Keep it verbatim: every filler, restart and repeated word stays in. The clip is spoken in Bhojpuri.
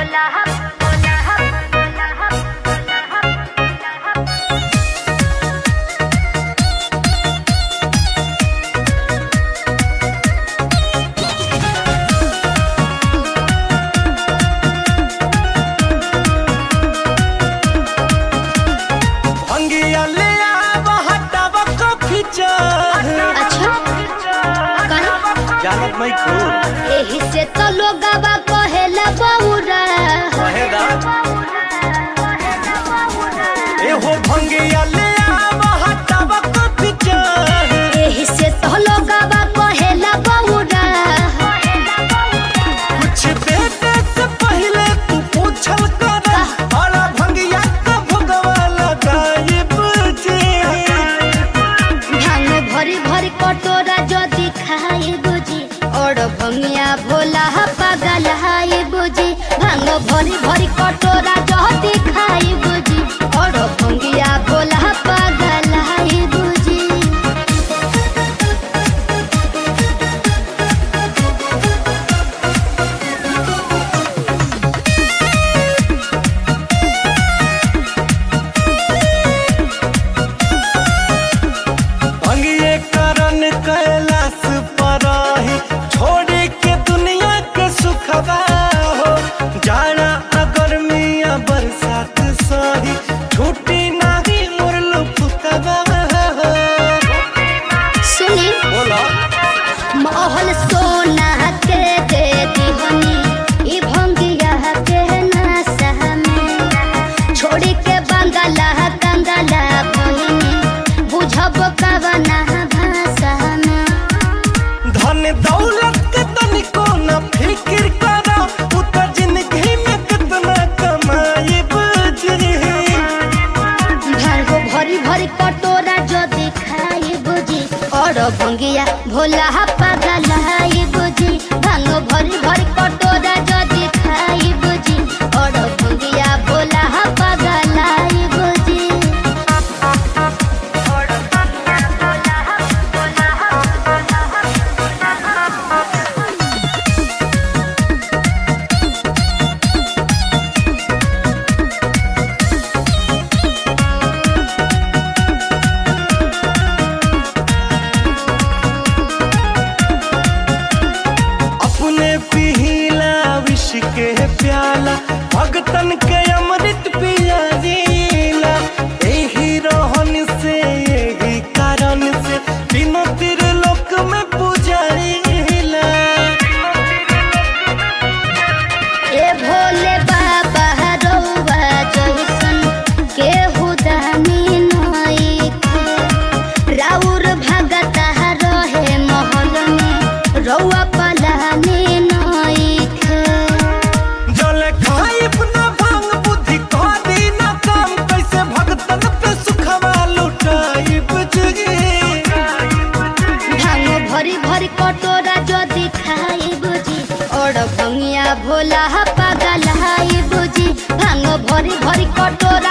एही से तो लोगवा कहेला बौरा कहेला ए हो भंगिया ले आवा हटावा कथि चाह एही से तो लोगवा कहेला बौरा कुछ देते से पहले तू पूछल कर अरे भंगिया का भगवा लगाई बुझे भांग भरी भरी कटोरा जो दिखाई बुझी और भंगिया भोला पागल हाई बुझी भांग भरी भरी कटोरा जो दिखाई बुझी और भंगिया भोला पागल हाई बुझी भंगिए करन कैलाश पर ही छोड़े के दुनिया के सुखवा हो जाना अगर मिया बरसात सही छुट्टी नाही मुरल पुतवा हो सुनी बोला महल सोना के दे दीवनी ई भंगिया के नासा में छोड़ी के बंगला कंगला बहिनी बुझब कवना भाषा में धन दौलत के तनिको न फिक्र करा उ त जिंदगी में कितना कमाई बुझी भांग भरी भरी कटोरा जो दिखाई बुझी और भंगिया भोला पागल हाई बुझी भांग भरी भरी कटोरा जो दिखाई बुझी और भंगिया भोला पागल हाई बुझी अपने पिहिला विष के प्याला भगतन के अमृत पियाला यही रोहन से यही कारण से तीनों त्रिलोक में पुजारीला ए भोले बाबा रउआ जइसन केहू दानी नइखे राउर भगत रहे महल में रउआ पलानी नइखे जल खाई अपना भांग बुद्धि करी ना काम कैसे भगतन पे सुखवा लुटाई बुझगी भांग भरी भरी कटोरा जो दिखाई बुझी और भंगिया भोला पागल हाई बुझी भांग भरी भरी कटोरा